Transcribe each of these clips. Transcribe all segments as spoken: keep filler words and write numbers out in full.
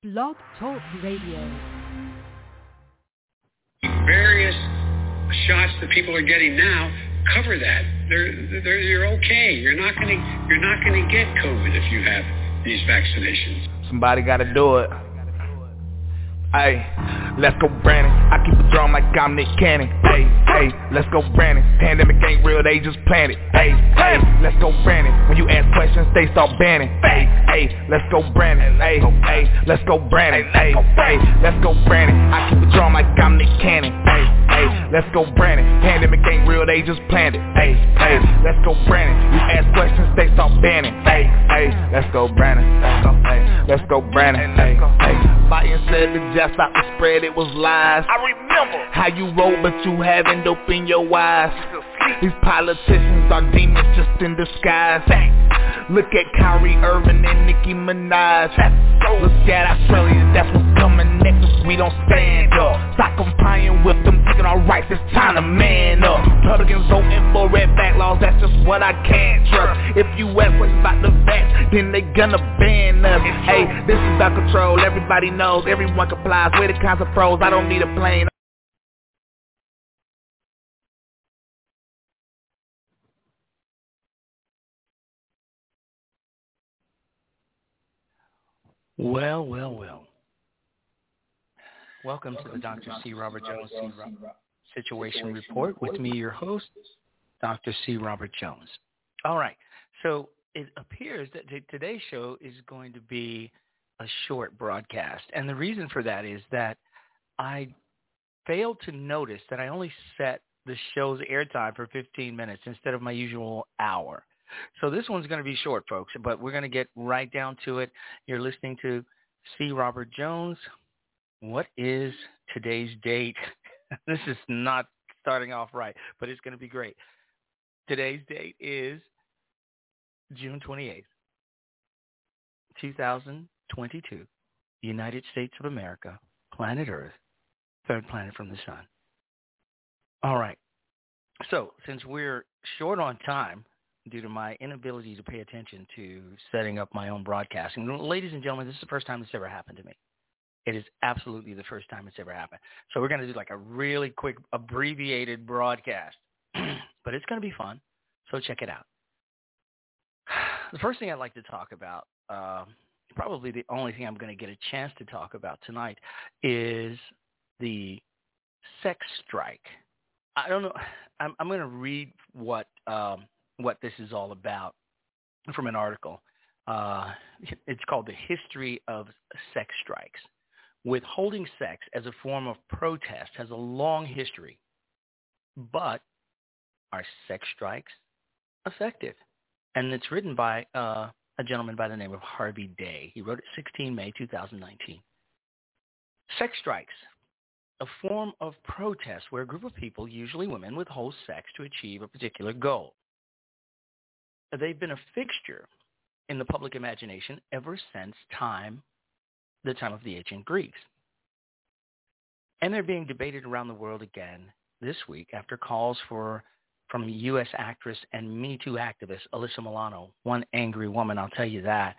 Blog Talk Radio. Various shots that people are getting now cover that. They're, they're, you're okay. You're not going to you're not going to get COVID if you have these vaccinations. Somebody got to do it. Hey, let's go Brandon. I keep a drum like I'm Nick Cannon. Hey, hey, let's go Brandon. Pandemic ain't real, they just planned it. Hey, hey, let's go Brandon. When you ask questions, they start banning. Hey, hey, let's go Brandon. Hey, hey, let's go Brandon. Hey, hey, let's go Brandon. I keep a drum like I'm Nick Cannon. Hey, hey, let's go Brandon. Pandemic ain't real, they just planned it. Hey, hey, let's go Brandon. You ask questions, they start banning. Hey, hey, let's go Brandon. Let's go, hey, let's go Brandon. Hey, hey, Biden said the just stop the spread, it was lies. I remember how you roll, but you haven't opened your eyes. These politicians are demons just in disguise. Look at Kyrie Irving and Nicki Minaj. Look at Australia, that's what's coming next if we don't stand up. Stop complying with them taking our rights, it's time to man up. Republicans voting for redback laws, that's just what I can't trust. If you ask what's about the vax, then they gonna ban us. Hey, this is about control, everybody knows, everyone complies. We're the kinds of pros, I don't need a plane. Well, well, well. Welcome to the Doctor C. Robert Jones Situation Report with me, your host, Doctor C. Robert Jones. All right, so it appears that t- today's show is going to be a short broadcast, and the reason for that is that I failed to notice that I only set the show's airtime for fifteen minutes instead of my usual hour. So this one's going to be short, folks, but we're going to get right down to it. You're listening to C. Robert Jones. What is today's date? This is not starting off right, but it's going to be great. Today's date is June twenty-eighth, two thousand twenty-two, United States of America, planet Earth, third planet from the sun. All right. So since we're short on time, due to my inability to pay attention to setting up my own broadcasting. Ladies and gentlemen, this is the first time this ever happened to me. It is absolutely the first time it's ever happened. So we're going to do like a really quick abbreviated broadcast, but it's going to be fun. So check it out. The first thing I'd like to talk about, uh, probably the only thing I'm going to get a chance to talk about tonight, is the sex strike. I don't know. I'm, I'm going to read what um, what this is all about from an article. Uh, it's called The History of Sex Strikes. Withholding sex as a form of protest has a long history, but are sex strikes effective? And it's written by uh, a gentleman by the name of Harvey Day. He wrote it sixteen May two thousand nineteen. Sex strikes, a form of protest where a group of people, usually women, withhold sex to achieve a particular goal. They've been a fixture in the public imagination ever since time, the time of the ancient Greeks. And they're being debated around the world again this week after calls for from U S actress and Me Too activist Alyssa Milano, one angry woman, I'll tell you that.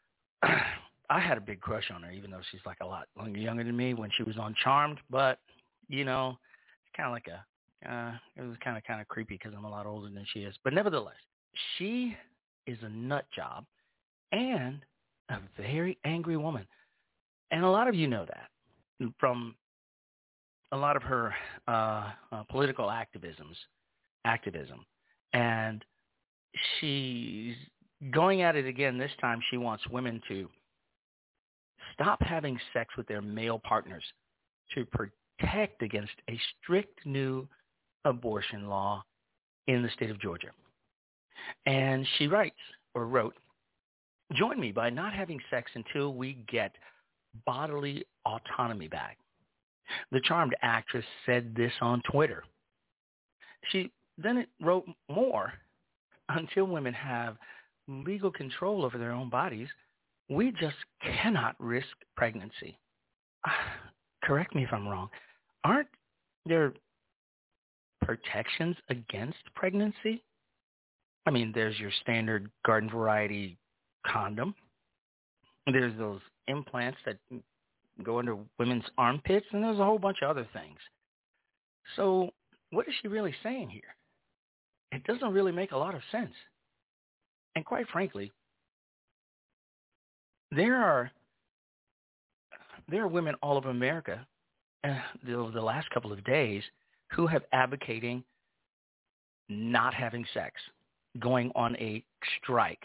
I had a big crush on her, even though she's like a lot younger than me when she was on Charmed. But, you know, it's kind of like a, uh, it was kind of kind of creepy because I'm a lot older than she is. But nevertheless, she is a nut job and a very angry woman. And a lot of you know that from a lot of her uh, uh, political activisms, activism. And she's going at it again. This time she wants women to stop having sex with their male partners to protect against a strict new abortion law in the state of Georgia. And she writes, or wrote, "Join me by not having sex until we get bodily autonomy back." The Charmed actress said this on Twitter. She then wrote more, "Until women have legal control over their own bodies, we just cannot risk pregnancy." Correct me if I'm wrong. Aren't there protections against pregnancy? I mean, there's your standard garden variety condom. There's those implants that go into women's armpits, and there's a whole bunch of other things. So what is she really saying here? It doesn't really make a lot of sense. And quite frankly, there are there are women all over America uh, the, the last couple of days who have advocating not having sex, going on a strike.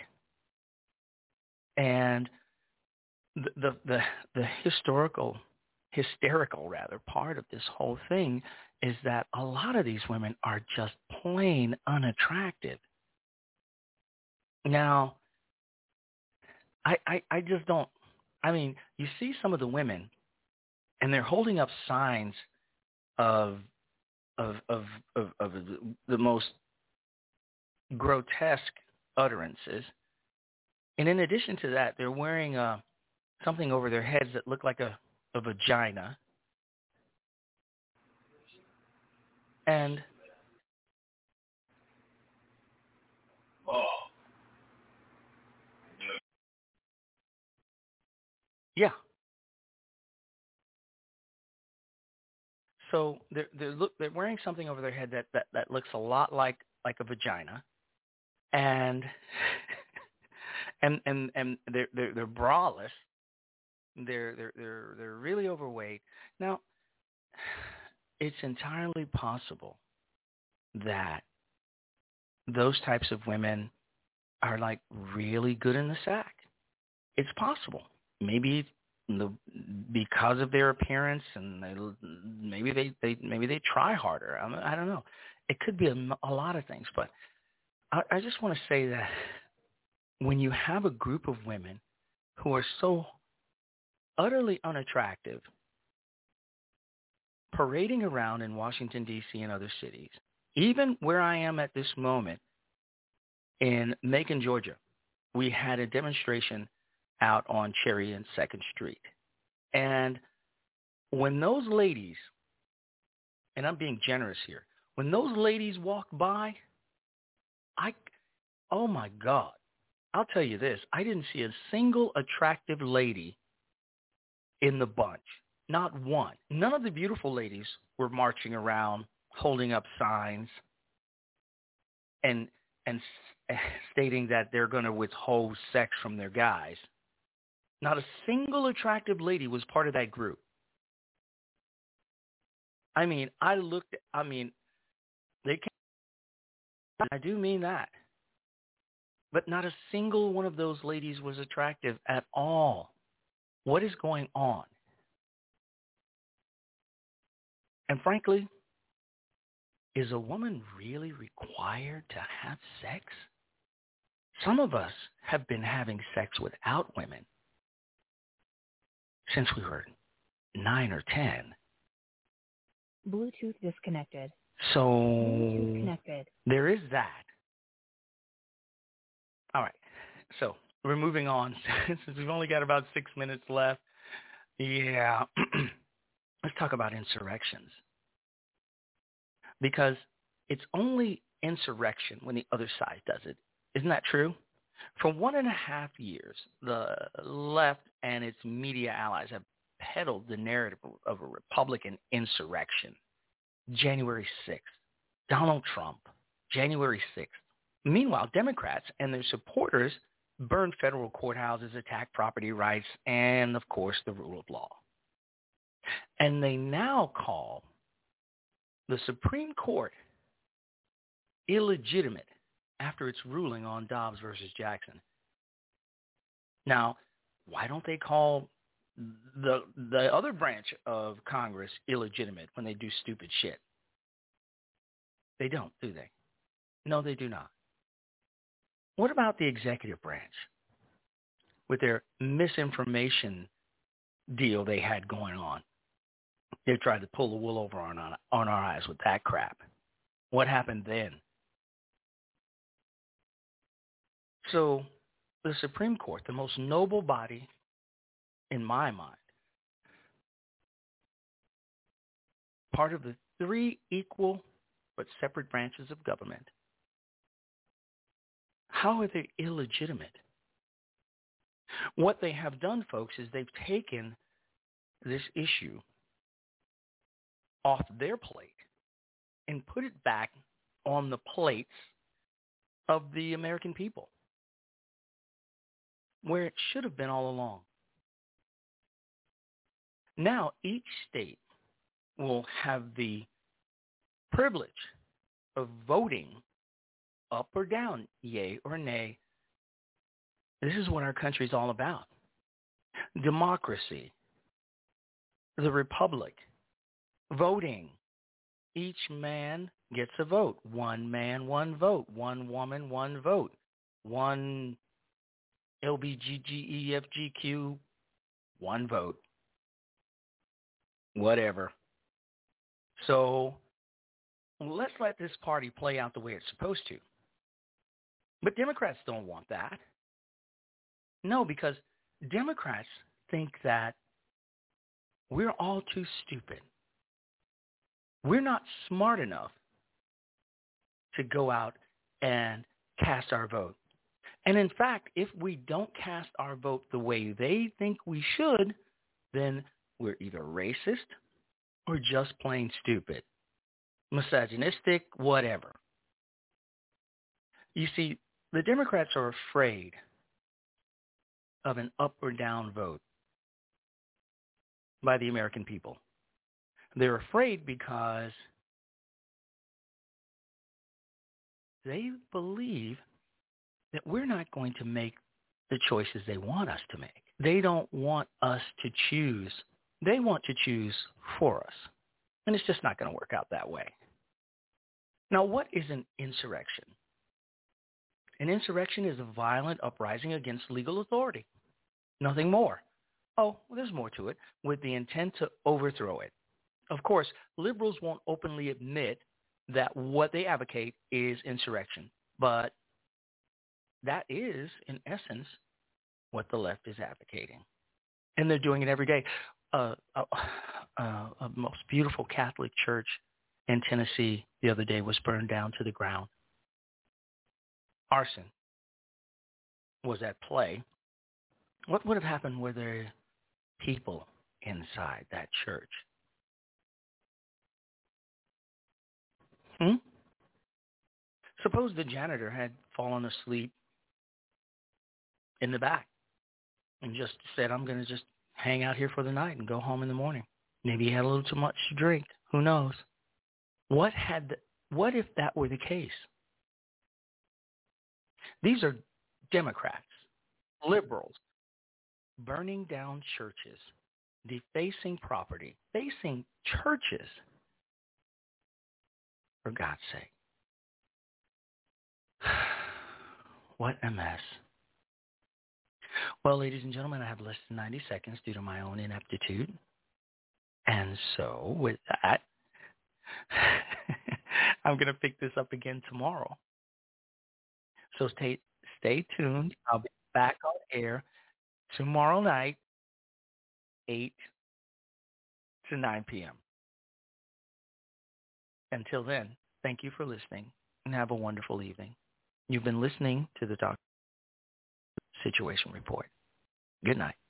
And the the the, the historical hysterical rather part of this whole thing is that a lot of these women are just plain unattractive. Now, I, I I just don't, I mean, you see some of the women and they're holding up signs of of of of, of the most grotesque utterances. And in addition to that, they're wearing uh, something over their heads that look like a, a vagina. And yeah. So they're they're look they're wearing something over their head that, that, that looks a lot like, like a vagina, and and and and they're they're they're braless. They're they're they're they're really overweight. Now, it's entirely possible that those types of women are like really good in the sack. It's possible. Maybe the, because of their appearance, and they, maybe they, they maybe they try harder. I, mean, I don't know. It could be a, a lot of things, but I, I just want to say that when you have a group of women who are so utterly unattractive, parading around in Washington, D C and other cities, even where I am at this moment in Macon, Georgia, we had a demonstration out on Cherry and second Street. And when those ladies, and I'm being generous here, when those ladies walked by, I, oh my God, I'll tell you this, I didn't see a single attractive lady in the bunch. Not one. None of the beautiful ladies were marching around, holding up signs and and stating that they're going to withhold sex from their guys. Not a single attractive lady was part of that group. I mean, I looked, I mean, they can't, I do mean that. But not a single one of those ladies was attractive at all. What is going on? And frankly, is a woman really required to have sex? Some of us have been having sex without women since we were nine or ten. Bluetooth disconnected. So Bluetooth connected. There is that. All right. So we're moving on since we've only got about six minutes left. Yeah. Let's talk about insurrections. Because it's only insurrection when the other side does it. Isn't that true? For one and a half years, the left and its media allies have peddled the narrative of a Republican insurrection. January sixth, Donald Trump, January sixth. Meanwhile, Democrats and their supporters burned federal courthouses, attacked property rights, and, of course, the rule of law. And they now call the Supreme Court illegitimate after its ruling on Dobbs versus Jackson. Now, why don't they call the the other branch of Congress illegitimate when they do stupid shit? They don't, do they? No, they do not. What about the executive branch with their misinformation deal they had going on? They tried to pull the wool over on, on, on our eyes with that crap. What happened then? So the Supreme Court, the most noble body in my mind, part of the three equal but separate branches of government, how are they illegitimate? What they have done, folks, is they've taken this issue off their plate and put it back on the plates of the American people, where it should have been all along. Now, each state will have the privilege of voting up or down, yay or nay. This is what our country is all about. Democracy, the republic, voting. Each man gets a vote. One man, one vote. One woman, one vote. One L B G G E F G Q, one vote. Whatever. So let's let this party play out the way it's supposed to. But Democrats don't want that. No, because Democrats think that we're all too stupid. We're not smart enough to go out and cast our vote. And in fact, if we don't cast our vote the way they think we should, then we're either racist or just plain stupid, misogynistic, whatever. You see, the Democrats are afraid of an up or down vote by the American people. They're afraid because they believe that we're not going to make the choices they want us to make. They don't want us to choose. They want to choose for us. And it's just not going to work out that way. Now, what is an insurrection? An insurrection is a violent uprising against legal authority. Nothing more. Oh, well, there's more to it, with the intent to overthrow it. Of course, liberals won't openly admit that what they advocate is insurrection, but that is, in essence, what the left is advocating. And they're doing it every day. Uh, uh, uh, a most beautiful Catholic church in Tennessee the other day was burned down to the ground. Arson was at play. What would have happened were there people inside that church? Hmm? Suppose the janitor had fallen asleep in the back and just said, I'm going to just hang out here for the night and go home in the morning. Maybe he had a little too much to drink. Who knows? What had the, what if that were the case? These are Democrats, liberals, burning down churches, defacing property, defacing churches. For God's sake. What a mess. Well, ladies and gentlemen, I have less than ninety seconds due to my own ineptitude. And so with that, I'm going to pick this up again tomorrow. So stay, stay tuned. I'll be back on air tomorrow night, eight to nine p.m. Until then, thank you for listening and have a wonderful evening. You've been listening to the Doctor Situation Report. Good night.